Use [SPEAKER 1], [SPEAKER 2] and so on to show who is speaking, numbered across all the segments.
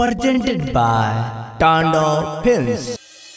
[SPEAKER 1] presented by Tando Films.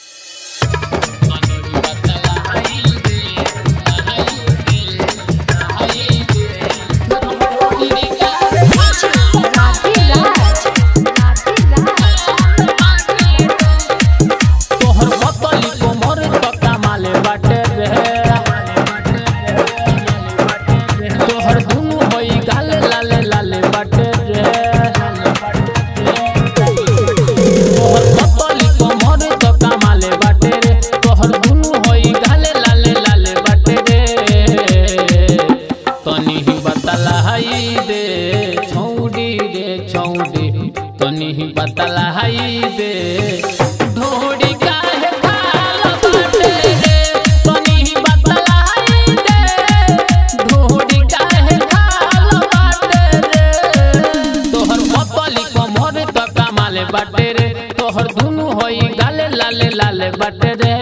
[SPEAKER 2] बतलाई दे ढोड़ी काहे खाल बाटे रे तनी बतलाई दे ढोड़ी काहे खाल बाटे रे तोहर पतली कमर त कमाले बाटे रे तोहर दुनु होई गाले लाले लाले बाटे रे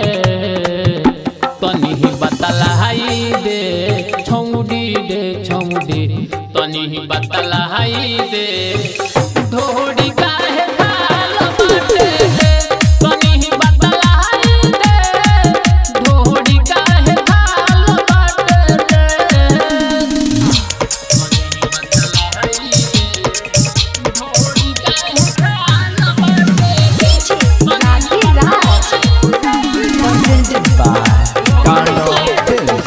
[SPEAKER 2] तनी बतलाई दे छौड़ी तनी बतलाई दे ढोड़ी काहे खाल बाटे रे तनी बतलाई दे ढोड़ी काहे खाल बाटे रे ढोड़ी काहे खाल बाटे
[SPEAKER 1] Presented by Tando Films.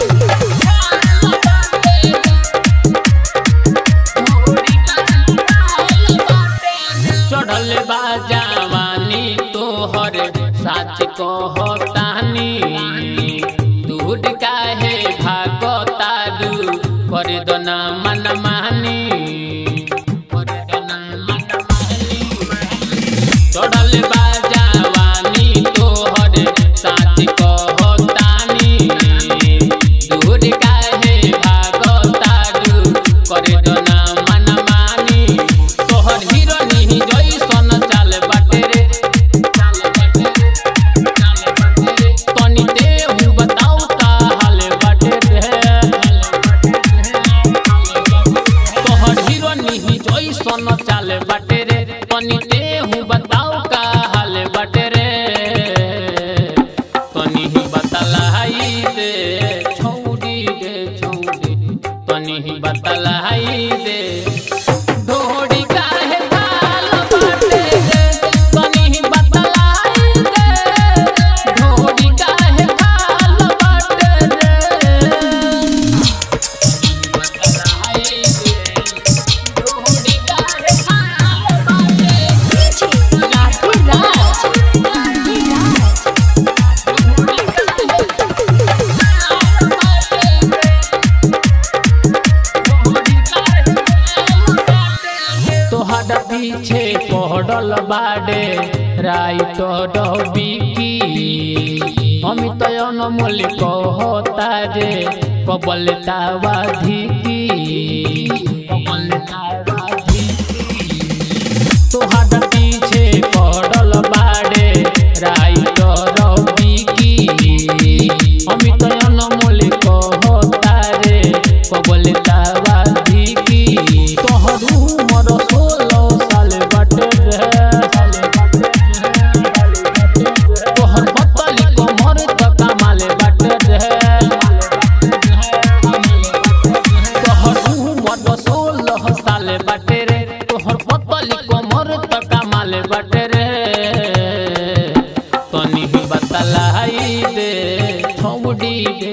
[SPEAKER 2] चढ़ल बा जवानी तोहर साच कहतानी दूध काहे भागता दू कर दो ना मन मानी चढ़ल बा जवानी तोहर साच कहतानी दूध काहे भागता दू कर दो ना मन मानी तोहर हिरोनी जैसन चाल बाटे रे तनी देहु बताऊ का हाल बाटे रे तोहर हिरोनी जैसन चाल बाटे रे तनी देहु बताऊ का हाल बाटे रे तनी बतलाई दे छौड़ी तनी बतलाई दे ढोड़ी काहे खाल बाटे रे तनी बतलाई दे ढोड़ी काहे खाल बाटे रे बतलाई दे ढोड़ी काहे खाल तोहर पीछे पड़ल बाडे राइट डबिकी अमित अनमोल कहता रे कबल तावाधिकी तोहर पीछे पड़ल बाडे राइट डबिकी अमित अनमोल कहता रे कबल तावाधिकी तोहर उमर 16 साल बाटे रे तोहर पतली कमर त कमाले बाटे रे तोहर उमर 16 साल बाटे रे तोहर पतली कमर त कमाले बाटे रे तनी बतलाई दे छौड़ी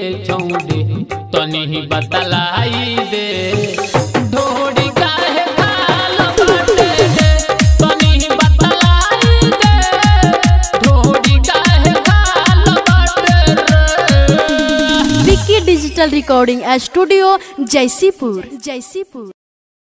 [SPEAKER 2] तनी बतलाई दे ढोड़ी काहे खाल बाटे रे तनी बतलाई दे ढोड़ी काहे खाल बाटे रे
[SPEAKER 3] Vicky digital recording studio Jaisipur.